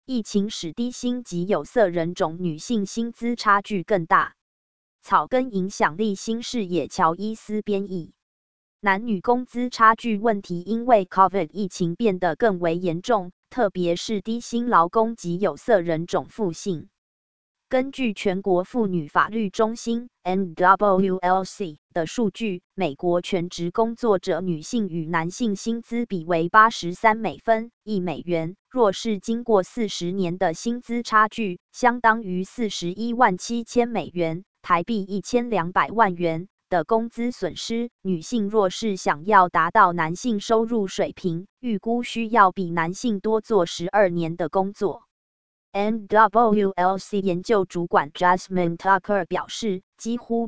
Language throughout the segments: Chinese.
疫情使低薪及有色人种女性薪资差距更大。草根影响力新视野乔伊斯编译。男女工资差距问题因为 COVID 疫情变得更为严重，特别是低薪劳工及有色人种妇性。根据全国妇女法律中心 NWLC 的数据，美国全职工作者女性与男性薪资比为83美分1美元，若是经过40年的薪资差距，相当于41.7万美元。台币1200万元的工资损失，女性若是想要达到男性收入水平，预估需要比男性多做12年的工作。NWLC 研究主管 Jasmine Tucker 表示，几乎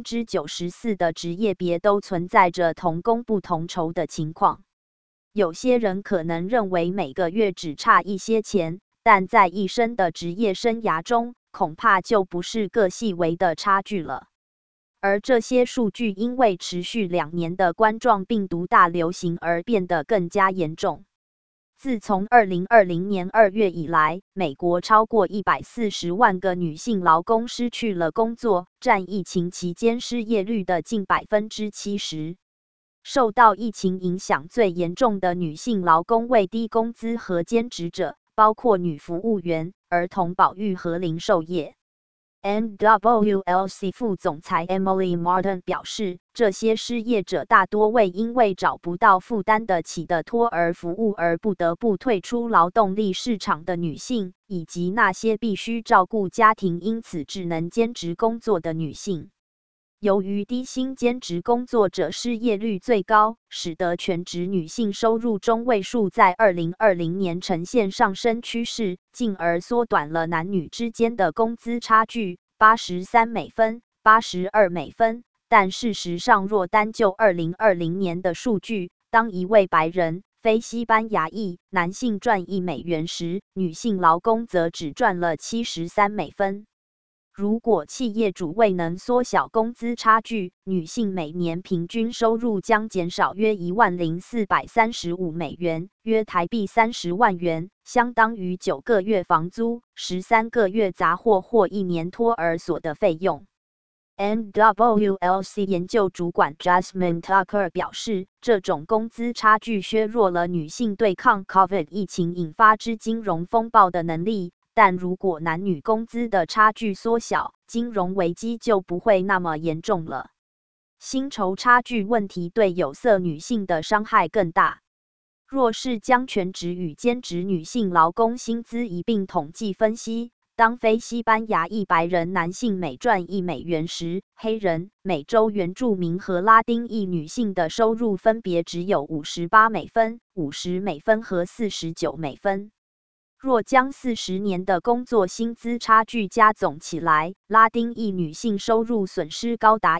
94%的职业别都存在着同工不同酬的情况。有些人可能认为每个月只差一些钱，但在一生的职业生涯中，恐怕就不是个细微的差距了。而这些数据因为持续2年的冠状病毒大流行而变得更加严重。自从2020年2月以来，美国超过140万个女性劳工失去了工作，占疫情期间失业率的近70%。受到疫情影响最严重的女性劳工为低工资和兼职者，包括女服务员、儿童保育和零售业。NWLC 副总裁 Emily Martin 表示，这些失业者大多为因为找不到负担得起的托儿服务而不得不退出劳动力市场的女性，以及那些必须照顾家庭因此只能兼职工作的女性。由于低薪兼职工作者失业率最高，使得全职女性收入中位数在2020年呈现上升趋势，进而缩短了男女之间的工资差距83美分、82美分。但事实上，若单就2020年的数据，当一位白人、非西班牙裔男性赚1美元时，女性劳工则只赚了73美分。如果企业主未能缩小工资差距，女性每年平均收入将减少约10435美元，约台币30万元，相当于9个月房租、13个月杂货或1年托儿所的费用。NWLC 研究主管 Jasmine Tucker 表示，这种工资差距削弱了女性对抗 COVID 疫情引发之金融风暴的能力。但如果男女工资的差距缩小，金融危机就不会那么严重了。薪酬差距问题对有色女性的伤害更大。若是将全职与兼职女性劳工薪资一并统计分析，当非西班牙裔白人男性每赚1美元时，黑人、美洲原住民和拉丁裔女性的收入分别只有58美分、50美分和49美分。若将40年的工作薪资差距加总起来，拉丁裔女性收入损失高达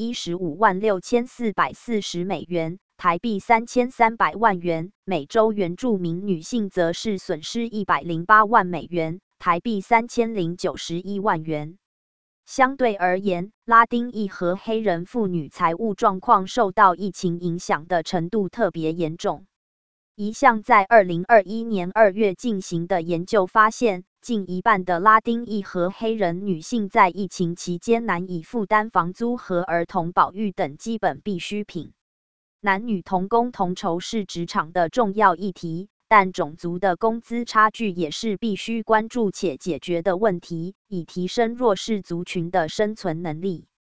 115.6440美元，台币3300万元；美洲原住民女性则是损失108万美元，台币3091万元。相对而言，拉丁裔和黑人妇女财务状况受到疫情影响的程度特别严重。一项在2021年2月进行的研究发现，近一半的拉丁裔和黑人女性在疫情期间难以负担房租和儿童保育等基本必需品。男女同工同酬是职场的重要议题，但种族的工资差距也是必须关注且解决的问题，以提升弱势族群的生存能力。